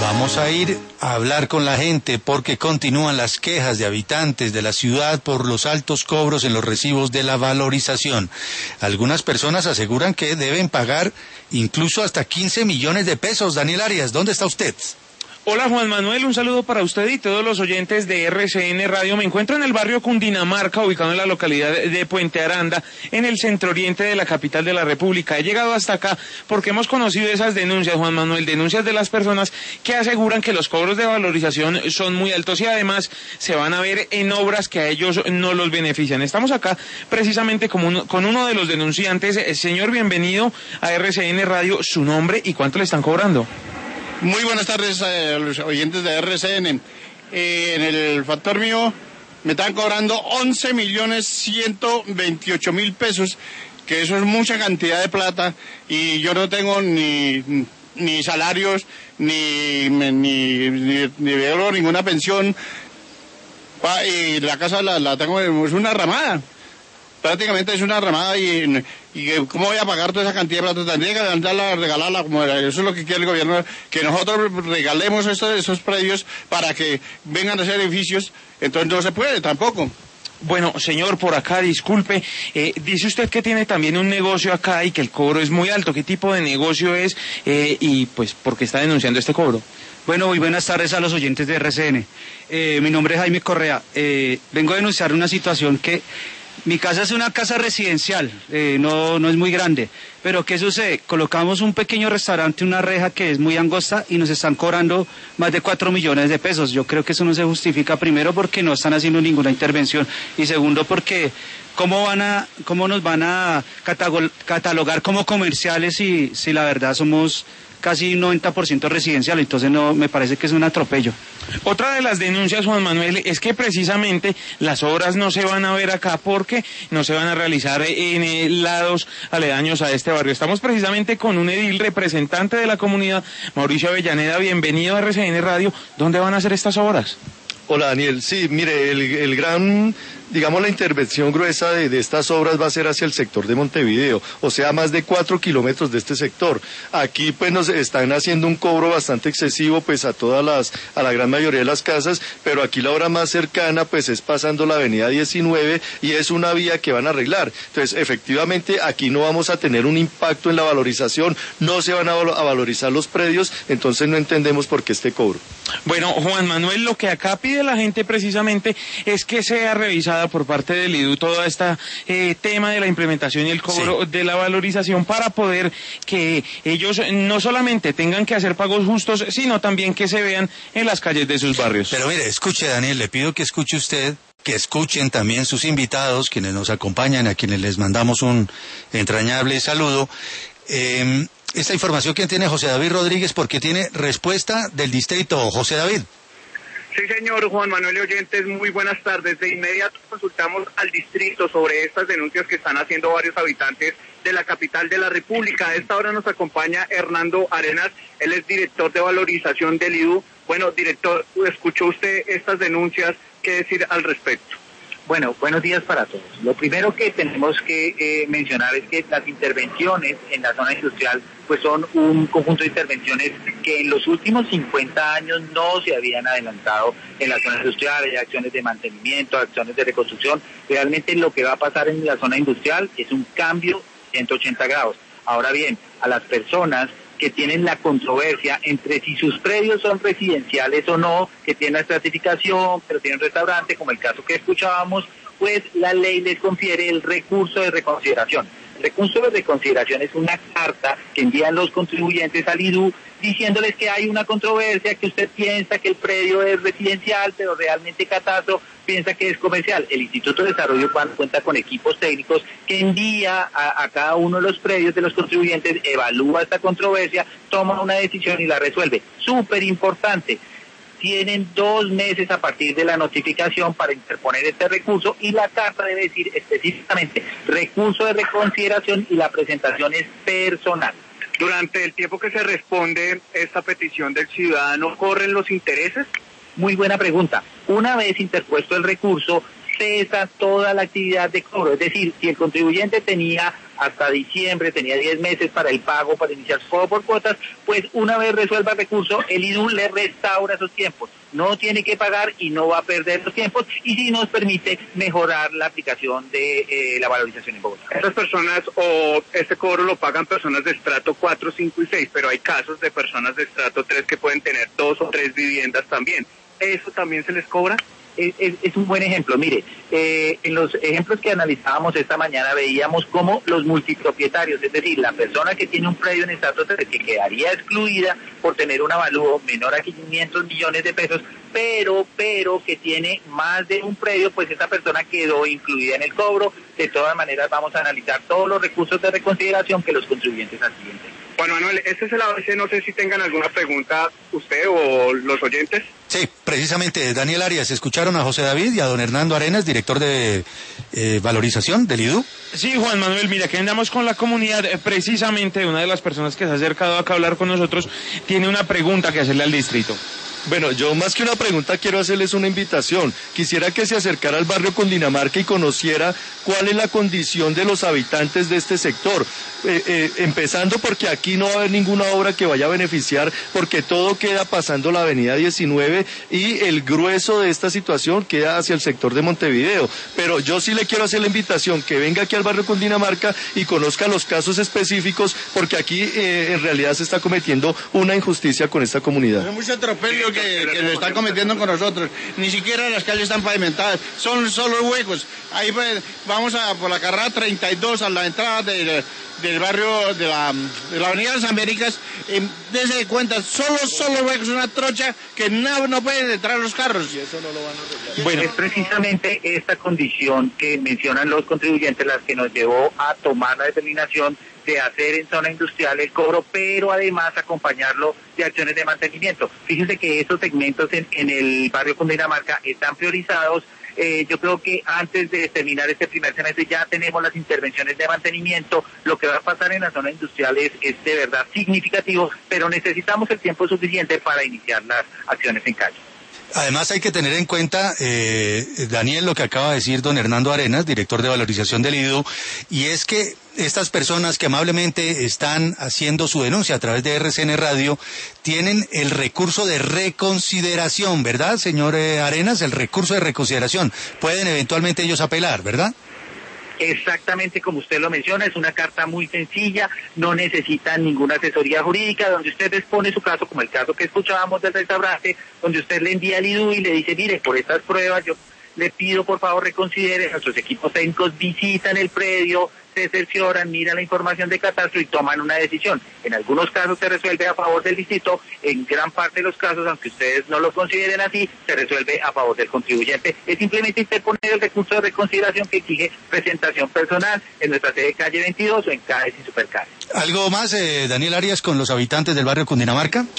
Vamos a ir a hablar con la gente porque continúan las quejas de habitantes de la ciudad por los altos cobros en los recibos de la valorización. Algunas personas aseguran que deben pagar incluso hasta 15 millones de pesos. Daniel Arias, ¿dónde está usted? Hola Juan Manuel, un saludo para usted y todos los oyentes de RCN Radio. Me encuentro en el barrio Cundinamarca, ubicado en la localidad de Puente Aranda, en el centro oriente de la capital de la República. He llegado hasta acá porque hemos conocido esas denuncias, Juan Manuel, denuncias de las personas que aseguran que los cobros de valorización son muy altos y además se van a ver en obras que a ellos no los benefician. Estamos acá precisamente con uno de los denunciantes. Señor, bienvenido a RCN Radio. ¿Su nombre y cuánto le están cobrando? Muy buenas tardes a los oyentes de RCN. En el factor mío me están cobrando 11.128.000 pesos, que eso es mucha cantidad de plata, y yo no tengo ni salarios, ni veo ninguna pensión, y la casa la tengo, es una ramada. Prácticamente es una ramada y ¿cómo voy a pagar toda esa cantidad de plata? Tendría que darla, regalarla, como era. Eso es lo que quiere el gobierno, que nosotros regalemos esos predios para que vengan a hacer edificios. Entonces no se puede tampoco. Bueno, señor, por acá, disculpe, dice usted que tiene también un negocio acá y que el cobro es muy alto. ¿Qué tipo de negocio es y pues por qué está denunciando este cobro? Bueno, muy buenas tardes a los oyentes de RCN. Mi nombre es Jaime Correa. Vengo a denunciar una situación que... Mi casa es una casa residencial, no es muy grande, pero ¿qué sucede? Colocamos un pequeño restaurante, una reja que es muy angosta y nos están cobrando más de 4 millones de pesos. Yo creo que eso no se justifica, primero porque no están haciendo ninguna intervención y segundo porque ¿cómo nos van a catalogar como comerciales si la verdad somos casi 90% residencial? Entonces no, me parece que es un atropello. Otra de las denuncias, Juan Manuel, es que precisamente las obras no se van a ver acá porque no se van a realizar en lados aledaños a este barrio. Estamos precisamente con un edil representante de la comunidad, Mauricio Avellaneda. Bienvenido a RCN Radio. ¿Dónde van a hacer estas obras? Hola Daniel, sí, mire, el gran, digamos, la intervención gruesa de estas obras va a ser hacia el sector de Montevideo, o sea, más de 4 kilómetros de este sector. Aquí pues nos están haciendo un cobro bastante excesivo pues a la gran mayoría de las casas, pero aquí la obra más cercana pues es pasando la avenida 19 y es una vía que van a arreglar. Entonces, efectivamente, aquí no vamos a tener un impacto en la valorización, no se van a valorizar los predios, entonces no entendemos por qué este cobro. Bueno, Juan Manuel, lo que acá pide la gente precisamente es que sea revisada por parte del IDU todo este tema de la implementación y el cobro de la valorización para poder que ellos no solamente tengan que hacer pagos justos, sino también que se vean en las calles de sus barrios. Pero mire, escuche Daniel, le pido que escuche usted, que escuchen también sus invitados, quienes nos acompañan, a quienes les mandamos un entrañable saludo. Esta información que tiene José David Rodríguez, porque tiene respuesta del distrito. José David. Sí, señor Juan Manuel y oyentes, muy buenas tardes. De inmediato consultamos al distrito sobre estas denuncias que están haciendo varios habitantes de la capital de la República. A esta hora nos acompaña Hernando Arenas, él es director de valorización del IDU. Bueno, director, ¿escuchó usted estas denuncias? ¿Qué decir al respecto? Bueno, buenos días para todos. Lo primero que tenemos que mencionar es que las intervenciones en la zona industrial pues son un conjunto de intervenciones que en los últimos 50 años no se habían adelantado en la zona industrial. Hay acciones de mantenimiento, acciones de reconstrucción. Realmente lo que va a pasar en la zona industrial es un cambio 180 grados. Ahora bien, a las personas que tienen la controversia entre si sus predios son residenciales o no, que tienen la estratificación, pero tienen restaurante, como el caso que escuchábamos, pues la ley les confiere el recurso de reconsideración. El recurso de reconsideración es una carta que envían los contribuyentes al IDU diciéndoles que hay una controversia, que usted piensa que el predio es residencial, pero realmente Catastro piensa que es comercial. El Instituto de Desarrollo cuenta con equipos técnicos que envía a cada uno de los predios de los contribuyentes, evalúa esta controversia, toma una decisión y la resuelve. Súper importante. Tienen 2 meses a partir de la notificación para interponer este recurso y la carta debe decir específicamente recurso de reconsideración y la presentación es personal. Durante el tiempo que se responde esta petición del ciudadano, ¿corren los intereses? Muy buena pregunta. Una vez interpuesto el recurso, cesa toda la actividad de cobro. Es decir, si el contribuyente tenía hasta diciembre, tenía 10 meses para el pago, para iniciar su pago por cuotas, pues una vez resuelva el recurso, el IDU le restaura esos tiempos. No tiene que pagar y no va a perder los tiempos, y sí nos permite mejorar la aplicación de la valorización en Bogotá. Estas personas o este cobro lo pagan personas de estrato 4, 5 y 6, pero hay casos de personas de estrato 3 que pueden tener 2 o 3 viviendas también. ¿Eso también se les cobra? Es un buen ejemplo. Mire, en los ejemplos que analizábamos esta mañana veíamos cómo los multipropietarios, es decir, la persona que tiene un predio en estrato 3 que quedaría excluida por tener un avalúo menor a 500 millones de pesos, pero que tiene más de un predio, pues esa persona quedó incluida en el cobro. De todas maneras vamos a analizar todos los recursos de reconsideración que los contribuyentes adquieren. Juan Manuel, este es el ABC, no sé si tengan alguna pregunta usted o los oyentes. Sí, precisamente, Daniel Arias, escucharon a José David y a don Hernando Arenas, director de valorización del IDU. Sí, Juan Manuel, mira, que andamos con la comunidad, precisamente una de las personas que se ha acercado acá a hablar con nosotros tiene una pregunta que hacerle al distrito. Bueno, yo más que una pregunta quiero hacerles una invitación. Quisiera que se acercara al barrio Cundinamarca y conociera cuál es la condición de los habitantes de este sector. Empezando porque aquí no va a haber ninguna obra que vaya a beneficiar, porque todo queda pasando la avenida 19 y el grueso de esta situación queda hacia el sector de Montevideo. Pero yo sí le quiero hacer la invitación que venga aquí al barrio Cundinamarca y conozca los casos específicos, porque aquí en realidad se está cometiendo una injusticia con esta comunidad. Hay mucho atropello que lo están cometiendo con nosotros. Ni siquiera las calles están pavimentadas, son solo huecos. Ahí pues, vamos por la carrera 32 a la entrada del barrio de la avenida de las Américas. Dese cuenta, solo huecos, una trocha que no pueden entrar los carros. Y eso no lo van a arreglar. Bueno, es precisamente esta condición que mencionan los contribuyentes las que nos llevó a tomar la determinación de hacer en zona industrial el cobro, pero además acompañarlo de acciones de mantenimiento. Fíjense que estos segmentos en el barrio Cundinamarca están priorizados. Yo creo que antes de terminar este primer semestre ya tenemos las intervenciones de mantenimiento. Lo que va a pasar en la zona industrial es de verdad significativo, pero necesitamos el tiempo suficiente para iniciar las acciones en calle. Además hay que tener en cuenta, Daniel, lo que acaba de decir don Hernando Arenas, director de valorización del IDU, y es que estas personas que amablemente están haciendo su denuncia a través de RCN Radio tienen el recurso de reconsideración, ¿verdad, señor Arenas? El recurso de reconsideración. Pueden eventualmente ellos apelar, ¿verdad? Exactamente como usted lo menciona, es una carta muy sencilla, no necesita ninguna asesoría jurídica, donde usted expone su caso, como el caso que escuchábamos del restaurante, donde usted le envía al IDU y le dice, mire, por estas pruebas yo le pido por favor reconsidere, nuestros equipos técnicos visitan el predio, se cercioran, miran la información de catastro y toman una decisión. En algunos casos se resuelve a favor del distrito, en gran parte de los casos, aunque ustedes no lo consideren así, se resuelve a favor del contribuyente. Es simplemente interponer el recurso de reconsideración que exige presentación personal en nuestra sede de calle 22 o en CAES y Supercaes. ¿Algo más, Daniel Arias, con los habitantes del barrio Cundinamarca?